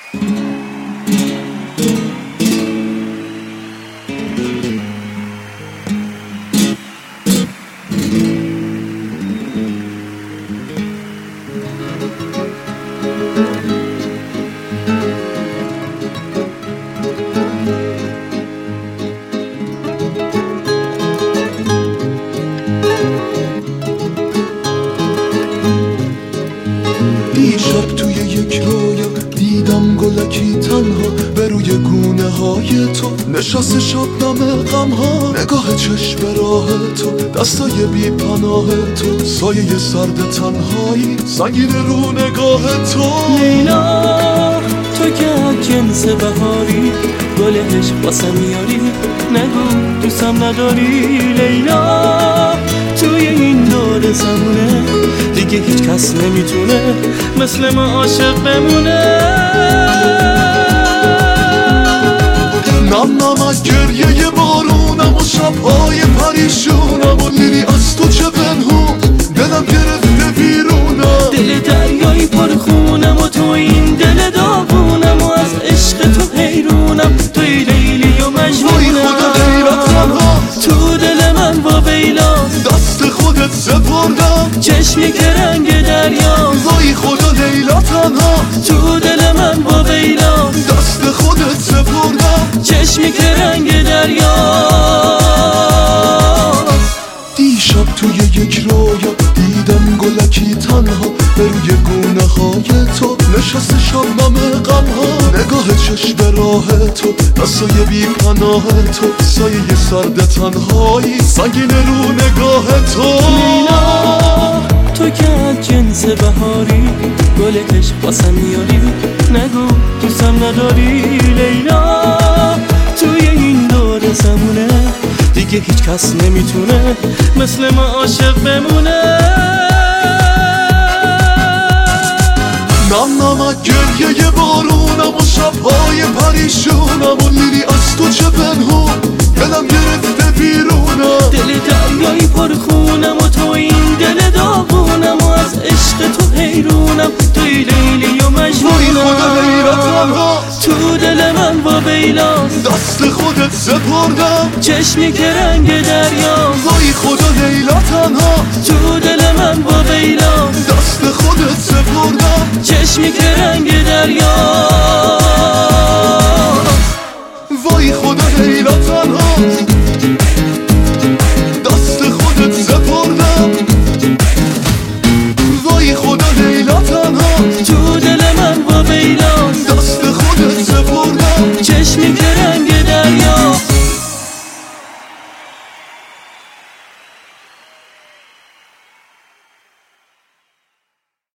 دیشب توی یک رویا دیدم گلکی تنها به روی گونه های تو نشست شبنم غم ها، نگاه چشم راه تو، دستای بی پناه تو، سایه سرد تنهایی سنگین رو نگاه تو. لیلا تو که از جنس بهاری، گل عشق واسه میاری، نگو دوستم نداری. لیلا توی این دور زمونه دیگه هیچ کس نمیتونه مثل ما عاشق بمونه. نم نمک گریه بارونم و شبهای پریشونم و لیلی از تو چه پنهون، دلم گرفته بیرونم. دل دریایی پر خونم و تو این دل داغونم و از عشق تو حیرونم. توی لیلی و مجنونم. وای خدا لیلا تنها تو دل من با ویلاست، دست خودت سپردم. چشمی که رنگ دریاست. وای خدا لیلا تنها تو دل من با ویلاست، دست خودت سپردم. چشمی که رنگ دریاست. دیشب توی یک رویا دیدم گلکی تنها به روی گونه های تو نشست شبنم غم ها، نگاه چشم راه تو، دستای بی پناه تو، سایه سرد تنهایی سنگین رو نگاه تو. لیلا تو که از جنس بهاری، گل عشق واسه میاری، نگو دوستم نداری. لیلا توی این دور زمونه دیگه هیچ کس نمیتونه مثل ما عاشق بمونه. نم نمک گریه بارونم و شبهای پریشونم و لیلی از تو چه پنهون، دلم گرفته بیرونم. دل دریایی پر خونم و تو این دل داغونم و از عشق تو حیرونم. توی لیلی و مجنونم. وای خدا لیلا تنها تو دل من با ویلاست، دست خودت سپردم. چشمی که رنگ دریاست. وای خدا لیلا تنها تو دل من با ویلاست، دست خودت سپردم. چشمی که رنگ دریاست. وای خدا لیلا تنها دست خودت سپردم. وای خدا لیلا تنها تو دل من با ویلاست، دست خودت سپردم. چشمی که